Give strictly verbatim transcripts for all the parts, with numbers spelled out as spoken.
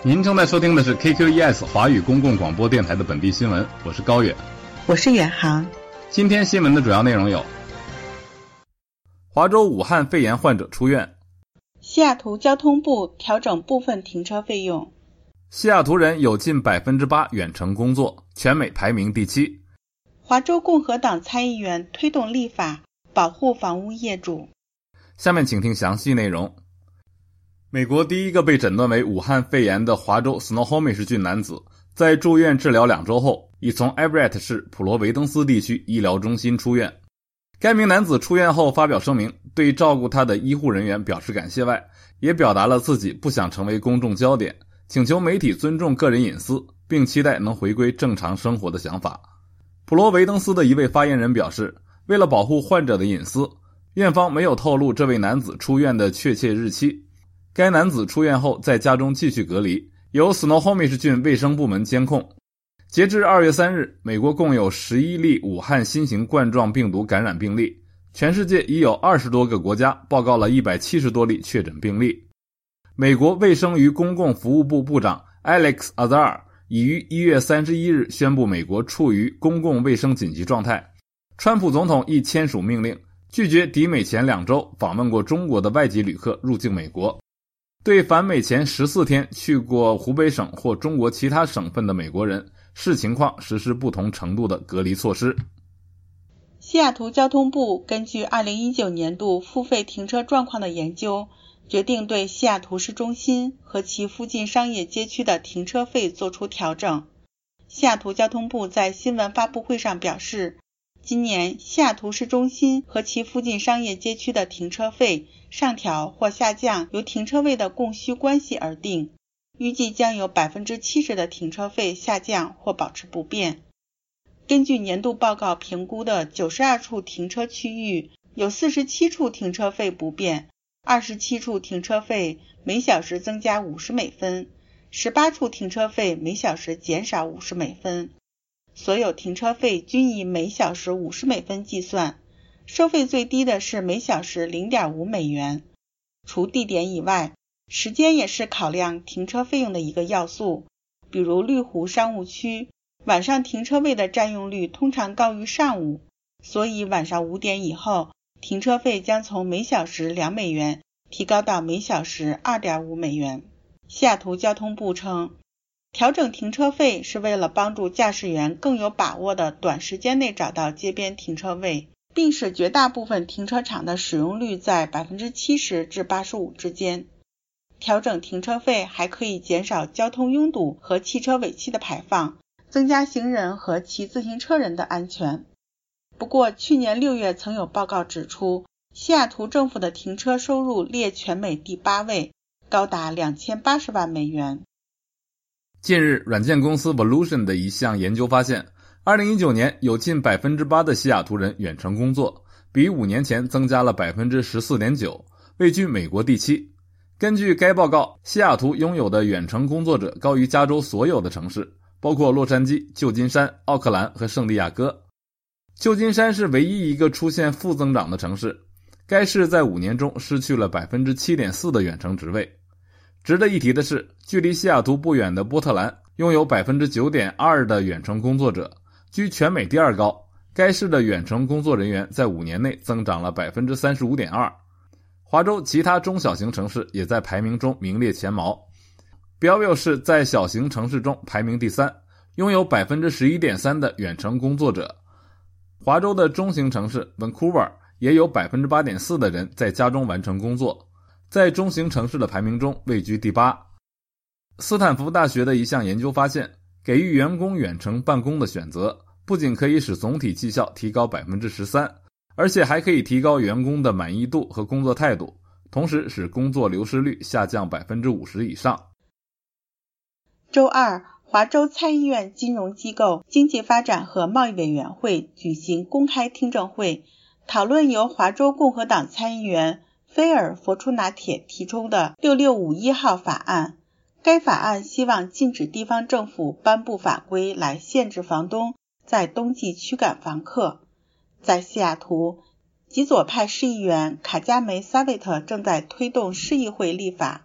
您正在收听的是 K Q E S 华语公共广播电台的本地新闻，我是高远， 我是远航。 今天新闻的主要内容有：华州武汉肺炎患者出院， 西雅图交通部调整部分停车费用， 西雅图人有近 百分之八 远程工作，全美排名第七。 华州共和党参议员推动立法保护房屋业主。 下面请听详细内容。美国第一个被诊断为武汉肺炎的华州 Snohomish 郡男子，在住院治疗两周后，已从 Everett 市普罗维登斯地区医疗中心出院。该名男子出院后发表声明，对照顾他的医护人员表示感谢外，也表达了自己不想成为公众焦点，请求媒体尊重个人隐私，并期待能回归正常生活的想法。普罗维登斯的一位发言人表示，为了保护患者的隐私，院方没有透露这位男子出院的确切日期。该男子出院后在家中继续隔离，由 Snohomish 郡卫生部门监控。截至二月三日，美国共有十一例武汉新型冠状病毒感染病例，全世界已有二十多个国家报告了一百七十多例确诊病例。美国卫生与公共服务部部长 Alex Azar 已于一月三十一日宣布美国处于公共卫生紧急状态。川普总统亦签署命令，拒绝抵美前两周访问过中国的外籍旅客入境美国。对返美前十四天去过湖北省或中国其他省份的美国人，视情况实施不同程度的隔离措施。 西雅图交通部根据二零一九年度付费停车状况的研究，决定对西雅图市中心和其附近商业街区的停车费做出调整。西雅图交通部在新闻发布会上表示，今年西雅图市中心和其附近商业街区的停车费上调或下降由停车位的供需关系而定，预计将有 百分之七十 的停车费下降或保持不变。根据年度报告评估的九十二处停车区域，有四十七处停车费不变，二十七处停车费每小时增加五十美分，十八处停车费每小时减少五十美分。所有停车费均以每小时五十美分计算，收费最低的是每小时 零点五美元。除地点以外，时间也是考量停车费用的一个要素，比如绿湖商务区，晚上停车位的占用率通常高于上午，所以晚上五点以后，停车费将从每小时两美元提高到每小时 二点五美元。西雅图交通部称，调整停车费是为了帮助驾驶员更有把握地短时间内找到街边停车位，并使绝大部分停车场的使用率在 百分之七十 至 百分之八十五 之间。调整停车费还可以减少交通拥堵和汽车尾气的排放，增加行人和骑自行车人的安全。不过，去年六月曾有报告指出，西雅图政府的停车收入列全美第八位，高达两千八十万美元。 近日，软件公司 Volution 的一项研究发现，二零一九年有近 百分之八 的西雅图人远程工作，比五年前增加了 百分之十四点九， 位居美国第七。根据该报告，西雅图拥有的远程工作者高于加州所有的城市，包括洛杉矶、旧金山、奥克兰和圣地亚哥。旧金山是唯一一个出现负增长的城市，该市在五年中失去了 百分之七点四 的远程职位。值得一提的是，距离西雅图不远的波特兰拥有 百分之九点二 的远程工作者，居全美第二高。该市的远程工作人员在五年内增长了 百分之三十五点二。华州其他中小型城市也在排名中名列前茅。Belleville 市在小型城市中排名第三，拥有 百分之十一点三 的远程工作者。华州的中型城市 Vancouver 也有 百分之八点四 的人在家中完成工作，在中型城市的排名中位居第八。斯坦福大学的一项研究发现，给予员工远程办公的选择，不仅可以使总体绩效提高 百分之十三， 而且还可以提高员工的满意度和工作态度，同时使工作流失率下降 百分之五十 以上。 周二，华州参议院金融机构经济发展和贸易委员会举行公开听证会，讨论由华州共和党参议员菲尔·佛出拿铁提出的六六五一号法案。该法案希望禁止地方政府颁布法规来限制房东在冬季驱赶房客。在西雅图，极左派市议员卡加梅·萨维特正在推动市议会立法，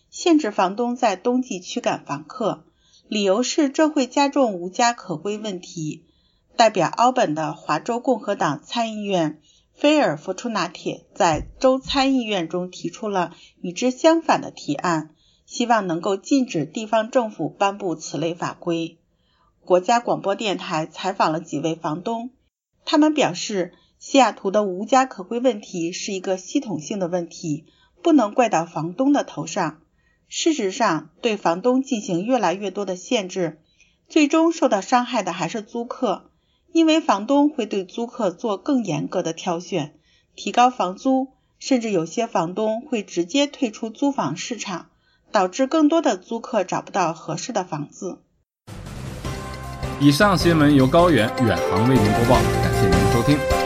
限制房东在冬季驱赶房客，理由是这会加重无家可归问题。代表奥本的华州共和党参议员菲尔弗图纳铁在州参议院中提出了与之相反的提案，希望能够禁止地方政府颁布此类法规。国家广播电台采访了几位房东，他们表示，西雅图的无家可归问题是一个系统性的问题，不能怪到房东的头上。事实上，对房东进行越来越多的限制，最终受到伤害的还是租客，因为房东会对租客做更严格的挑选，提高房租，甚至有些房东会直接退出租房市场，导致更多的租客找不到合适的房子。 以上新闻由高远远航为您播报，感谢您的收听。